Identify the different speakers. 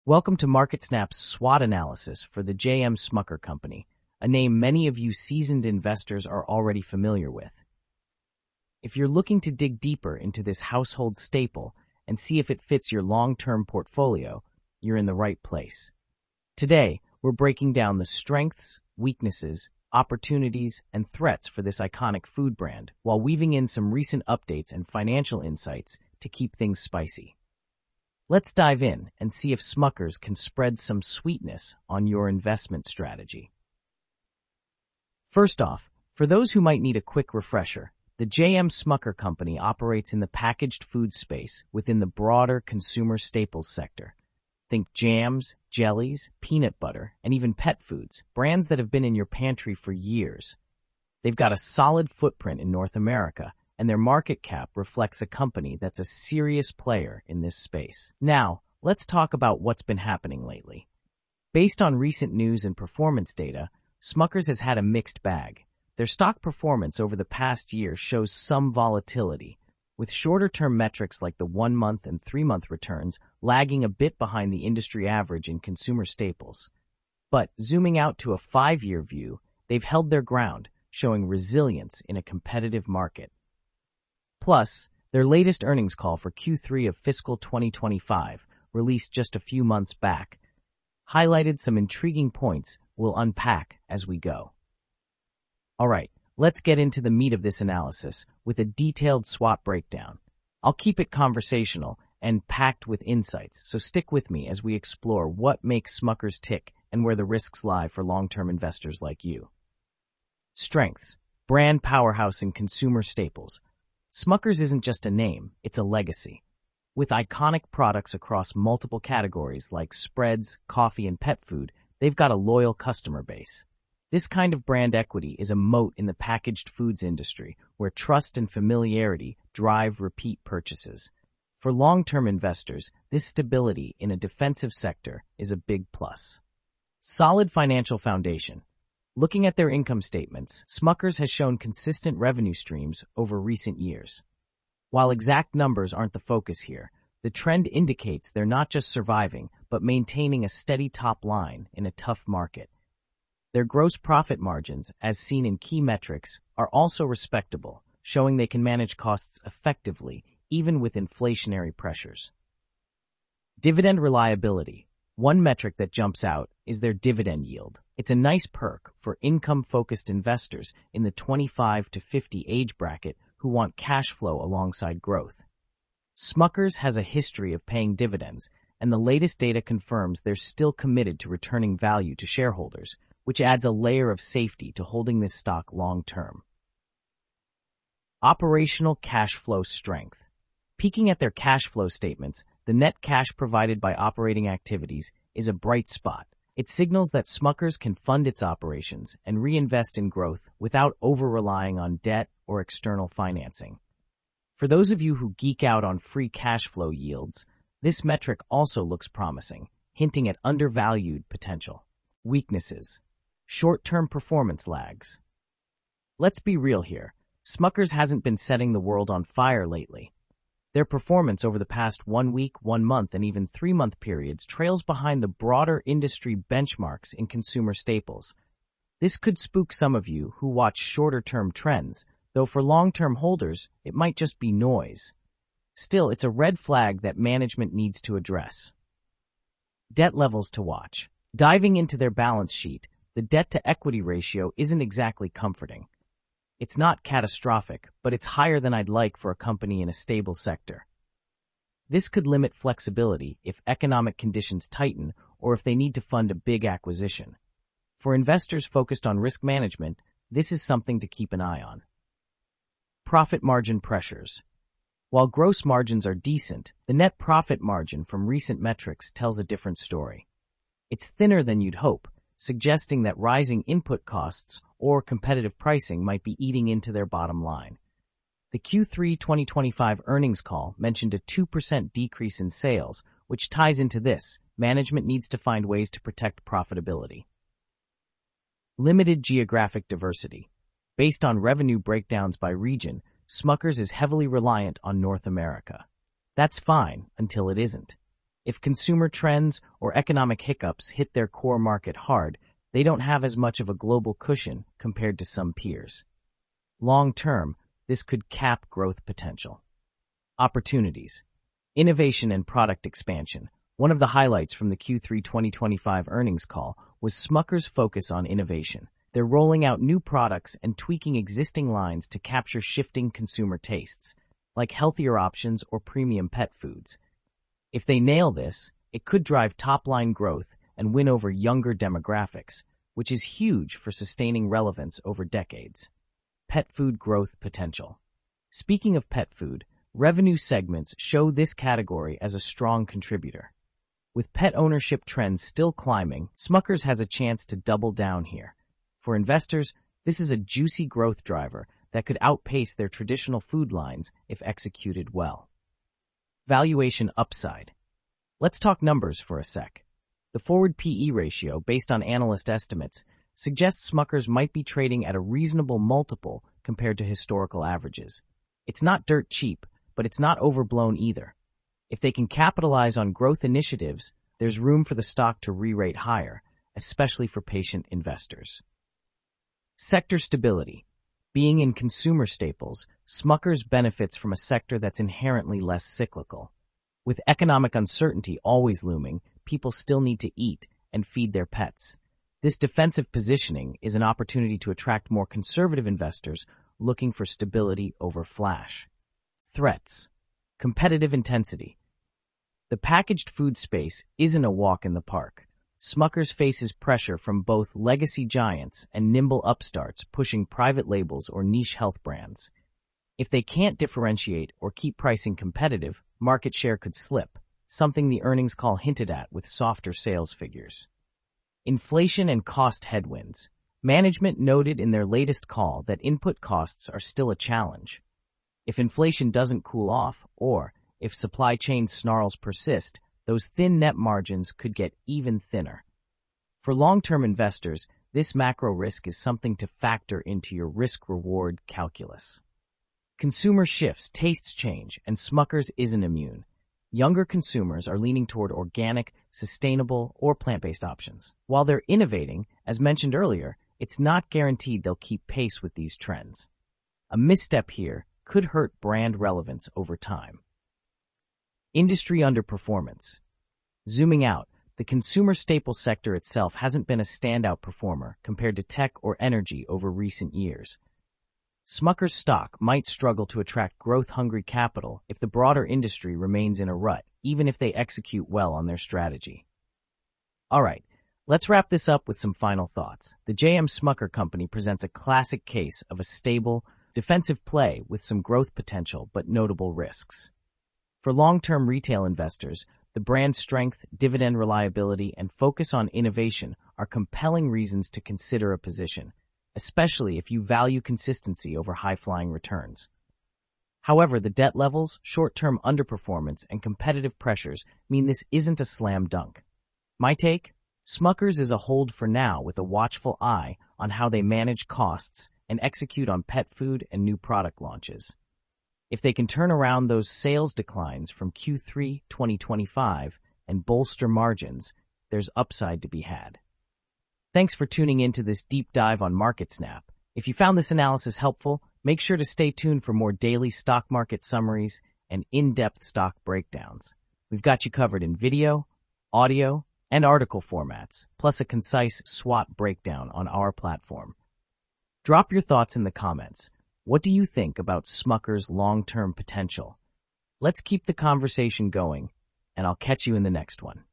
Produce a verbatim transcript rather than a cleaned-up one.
Speaker 1: Welcome to MarketSnap's SWOT analysis for the J M Smucker Company, a name many of you seasoned investors are already familiar with. If you're looking to dig deeper into this household staple and see if it fits your long-term portfolio, you're in the right place. Today, we're breaking down the strengths, weaknesses, opportunities, and threats for this iconic food brand, while weaving in some recent updates and financial insights to keep things spicy. Let's dive in and see if Smucker's can spread some sweetness on your investment strategy. First off, for those who might need a quick refresher, the J M Smucker Company operates in the packaged food space within the broader consumer staples sector. Think jams, jellies, peanut butter, and even pet foods, brands that have been in your pantry for years. They've got a solid footprint in North America, and their market cap reflects a company that's a serious player in this space. Now, let's talk about what's been happening lately. Based on recent news and performance data, Smucker's has had a mixed bag. Their stock performance over the past year shows some volatility, with shorter-term metrics like the one-month and three-month returns lagging a bit behind the industry average in consumer staples. But zooming out to a five-year view, they've held their ground, showing resilience in a competitive market. Plus, their latest earnings call for Q three of fiscal twenty twenty-five, released just a few months back, highlighted some intriguing points we'll unpack as we go. All right, let's get into the meat of this analysis with a detailed SWOT breakdown. I'll keep it conversational and packed with insights, so stick with me as we explore what makes Smucker's tick and where the risks lie for long-term investors like you. Strengths: brand powerhouse in consumer staples. Smucker's isn't just a name, it's a legacy. With iconic products across multiple categories like spreads, coffee, and pet food, they've got a loyal customer base. This kind of brand equity is a moat in the packaged foods industry, where trust and familiarity drive repeat purchases. For long-term investors, this stability in a defensive sector is a big plus. Solid financial foundation. Looking at their income statements, Smucker's has shown consistent revenue streams over recent years. While exact numbers aren't the focus here, the trend indicates they're not just surviving, but maintaining a steady top line in a tough market. Their gross profit margins, as seen in key metrics, are also respectable, showing they can manage costs effectively, even with inflationary pressures. Dividend reliability. One metric that jumps out is their dividend yield. It's a nice perk for income-focused investors in the twenty-five to fifty age bracket who want cash flow alongside growth. Smucker's has a history of paying dividends, and the latest data confirms they're still committed to returning value to shareholders, which adds a layer of safety to holding this stock long-term. Operational cash flow strength. Peeking at their cash flow statements, the net cash provided by operating activities is a bright spot. It signals that Smucker's can fund its operations and reinvest in growth without over-relying on debt or external financing. For those of you who geek out on free cash flow yields, this metric also looks promising, hinting at undervalued potential. Weaknesses: short-term performance lags. Let's be real here. Smucker's hasn't been setting the world on fire lately. Their performance over the past one week, one month, and even three-month periods trails behind the broader industry benchmarks in consumer staples. This could spook some of you who watch shorter-term trends, though for long-term holders, it might just be noise. Still, it's a red flag that management needs to address. Debt levels to watch. Diving into their balance sheet, the debt-to-equity ratio isn't exactly comforting. It's not catastrophic, but it's higher than I'd like for a company in a stable sector. This could limit flexibility if economic conditions tighten or if they need to fund a big acquisition. For investors focused on risk management, this is something to keep an eye on. Profit margin pressures. While gross margins are decent, the net profit margin from recent metrics tells a different story. It's thinner than you'd hope, suggesting that rising input costs or competitive pricing might be eating into their bottom line. The Q three twenty twenty-five earnings call mentioned a two percent decrease in sales, which ties into this. Management needs to find ways to protect profitability. Limited geographic diversity. Based on revenue breakdowns by region, Smucker's is heavily reliant on North America. That's fine until it isn't. If consumer trends or economic hiccups hit their core market hard, they don't have as much of a global cushion compared to some peers. Long term, this could cap growth potential. Opportunities. Innovation and product expansion. One of the highlights from the Q three twenty twenty-five earnings call was Smucker's focus on innovation. They're rolling out new products and tweaking existing lines to capture shifting consumer tastes, like healthier options or premium pet foods. If they nail this, it could drive top-line growth and win over younger demographics, which is huge for sustaining relevance over decades. Pet food growth potential. Speaking of pet food, revenue segments show this category as a strong contributor. With pet ownership trends still climbing, Smucker's has a chance to double down here. For investors, this is a juicy growth driver that could outpace their traditional food lines if executed well. Valuation upside. Let's talk numbers for a sec. The forward P E ratio, based on analyst estimates, suggests Smucker's might be trading at a reasonable multiple compared to historical averages. It's not dirt cheap, but it's not overblown either. If they can capitalize on growth initiatives, there's room for the stock to re-rate higher, especially for patient investors. Sector stability. Being in consumer staples, Smucker's benefits from a sector that's inherently less cyclical. With economic uncertainty always looming, people still need to eat and feed their pets. This defensive positioning is an opportunity to attract more conservative investors looking for stability over flash. Threats. Competitive intensity. The packaged food space isn't a walk in the park. Smucker's faces pressure from both legacy giants and nimble upstarts pushing private labels or niche health brands. If they can't differentiate or keep pricing competitive, market share could slip, something the earnings call hinted at with softer sales figures. Inflation and cost headwinds. Management noted in their latest call that input costs are still a challenge. If inflation doesn't cool off, or if supply chain snarls persist, those thin net margins could get even thinner. For long-term investors, this macro risk is something to factor into your risk-reward calculus. Consumer shifts, tastes change, and Smucker's isn't immune. Younger consumers are leaning toward organic, sustainable, or plant-based options. While they're innovating, as mentioned earlier, it's not guaranteed they'll keep pace with these trends. A misstep here could hurt brand relevance over time. Industry underperformance. Zooming out, the consumer staples sector itself hasn't been a standout performer compared to tech or energy over recent years. Smucker's stock might struggle to attract growth-hungry capital if the broader industry remains in a rut, even if they execute well on their strategy. All right, let's wrap this up with some final thoughts. The J M Smucker Company presents a classic case of a stable, defensive play with some growth potential but notable risks. For long-term retail investors, the brand strength, dividend reliability, and focus on innovation are compelling reasons to consider a position, especially if you value consistency over high-flying returns. However, the debt levels, short-term underperformance, and competitive pressures mean this isn't a slam dunk. My take? Smucker's is a hold for now with a watchful eye on how they manage costs and execute on pet food and new product launches. If they can turn around those sales declines from Q three twenty twenty-five and bolster margins, there's upside to be had. Thanks for tuning in to this deep dive on MarketSnap. If you found this analysis helpful, make sure to stay tuned for more daily stock market summaries and in-depth stock breakdowns. We've got you covered in video, audio, and article formats, plus a concise SWOT breakdown on our platform. Drop your thoughts in the comments. What do you think about Smucker's long-term potential? Let's keep the conversation going, and I'll catch you in the next one.